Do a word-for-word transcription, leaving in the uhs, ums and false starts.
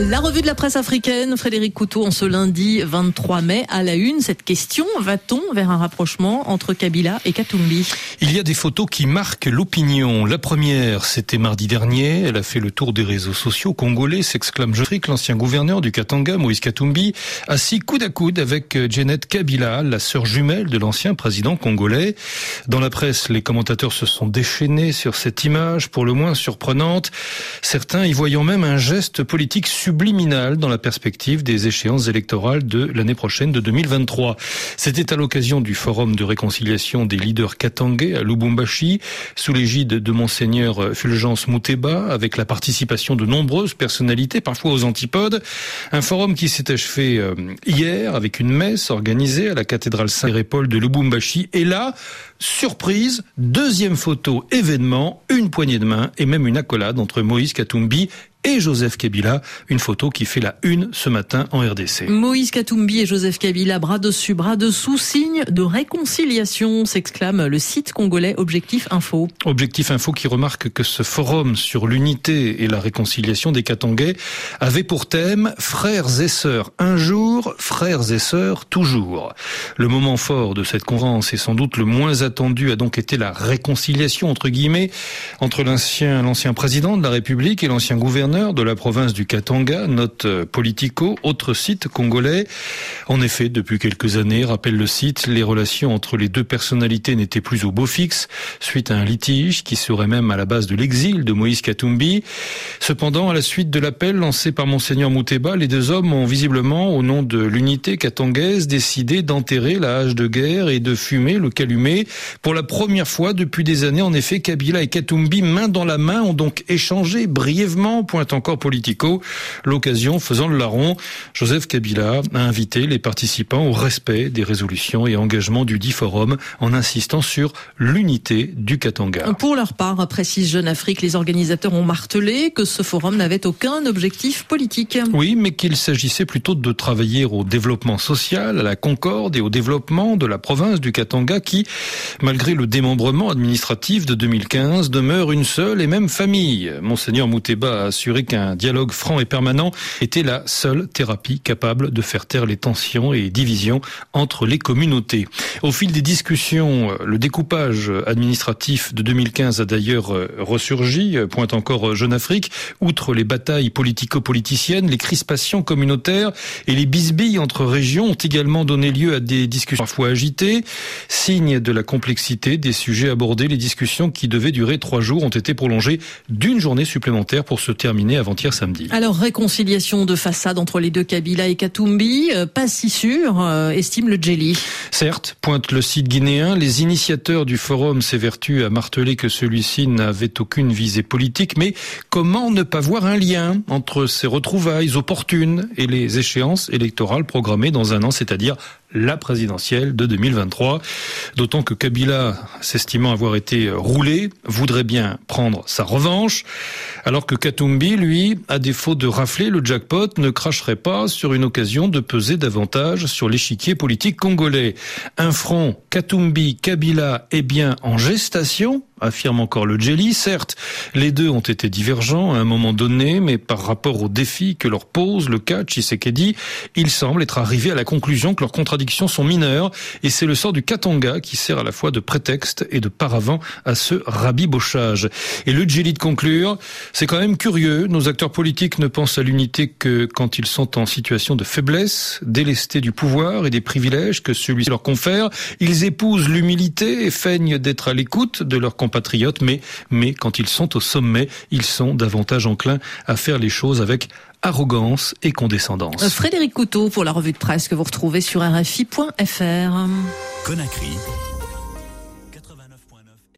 La revue de la presse africaine, Frédéric Couteau, en ce lundi vingt-trois mai, à la une, cette question, va-t-on vers un rapprochement entre Kabila et Katumbi? Il y a des photos qui marquent l'opinion. La première, c'était mardi dernier, elle a fait le tour des réseaux sociaux congolais, s'exclame Jofrik, l'ancien gouverneur du Katanga, Moïse Katumbi, assis coude à coude avec Janet Kabila, la sœur jumelle de l'ancien président congolais. Dans la presse, les commentateurs se sont déchaînés sur cette image, pour le moins surprenante, certains y voyant même un geste politique subliminal dans la perspective des échéances électorales de l'année prochaine de deux mille vingt-trois. C'était à l'occasion du forum de réconciliation des leaders katangais à Lubumbashi, sous l'égide de Monseigneur Fulgence Muteba, avec la participation de nombreuses personnalités, parfois aux antipodes. Un forum qui s'est achevé hier avec une messe organisée à la cathédrale Saint-Paul de Lubumbashi. Et là, surprise, deuxième photo événement, une poignée de main et même une accolade entre Moïse Katumbi et Joseph Kabila, une photo qui fait la une ce matin en R D C. Moïse Katumbi et Joseph Kabila, bras dessus, bras dessous, signe de réconciliation, s'exclame le site congolais Objectif Info. Objectif Info qui remarque que ce forum sur l'unité et la réconciliation des Katangais avait pour thème « Frères et sœurs un jour, frères et sœurs toujours ». Le moment fort de cette conférence et sans doute le moins attendu a donc été la réconciliation, entre guillemets, entre l'ancien, l'ancien président de la République et l'ancien gouverneur de la province du Katanga, note Politico, autre site congolais. En effet, depuis quelques années, rappelle le site, les relations entre les deux personnalités n'étaient plus au beau fixe, suite à un litige qui serait même à la base de l'exil de Moïse Katumbi. Cependant, à la suite de l'appel lancé par Monseigneur Muteba, les deux hommes ont visiblement, au nom de l'unité katangaise, décidé d'enterrer la hache de guerre et de fumer le calumet. Pour la première fois depuis des années, en effet, Kabila et Katumbi, main dans la main, ont donc échangé brièvement, point encore Politico, l'occasion faisant le larron. Joseph Kabila a invité les participants au respect des résolutions et engagements du dit forum en insistant sur l'unité du Katanga. Pour leur part, précise Jeune Afrique, les organisateurs ont martelé que ce forum n'avait aucun objectif politique. Oui, mais qu'il s'agissait plutôt de travailler au développement social, à la concorde et au développement de la province du Katanga qui, malgré le démembrement administratif de deux mille quinze, demeure une seule et même famille. Monseigneur Muteba a assuré qu'un dialogue franc et permanent était la seule thérapie capable de faire taire les tensions et divisions entre les communautés. Au fil des discussions, le découpage administratif de deux mille quinze a d'ailleurs ressurgi, pointe encore Jeune Afrique. Outre les batailles politico-politiciennes, les crispations communautaires et les bisbilles entre régions ont également donné lieu à des discussions parfois agitées. Signe de la complexité des sujets abordés, les discussions qui devaient durer trois jours ont été prolongées d'une journée supplémentaire pour se terminer avant-hier samedi. Alors, réconciliation de façade entre les deux Kabila et Katumbi, euh, pas si sûr, euh, estime le Djeli. Certes, pointe le site guinéen, les initiateurs du forum s'évertuent à marteler que celui-ci n'avait aucune visée politique, mais comment ne pas voir un lien entre ces retrouvailles opportunes et les échéances électorales programmées dans un an, c'est-à-dire la présidentielle de deux mille vingt-trois. D'autant que Kabila, s'estimant avoir été roulé, voudrait bien prendre sa revanche, alors que Katumbi, lui, à défaut de rafler le jackpot, ne cracherait pas sur une occasion de peser davantage sur l'échiquier politique congolais. Un front Katumbi-Kabila est bien en gestation, affirme encore le Djeli. Certes, les deux ont été divergents à un moment donné, mais par rapport aux défis que leur pose le cas Tshisekedi, il semble être arrivé à la conclusion que leurs contradictions sont mineures, et c'est le sort du Katanga qui sert à la fois de prétexte et de paravent à ce rabibochage. Et le Djeli de conclure, c'est quand même curieux, nos acteurs politiques ne pensent à l'unité que quand ils sont en situation de faiblesse, délestés du pouvoir et des privilèges que celui-ci leur confère. Ils épousent l'humilité et feignent d'être à l'écoute de leurs compatriotes, mais, mais quand ils sont au sommet, ils sont davantage enclins à faire les choses avec arrogance et condescendance. Frédéric Couteau pour la revue de presse que vous retrouvez sur R F I point F R. Conakry.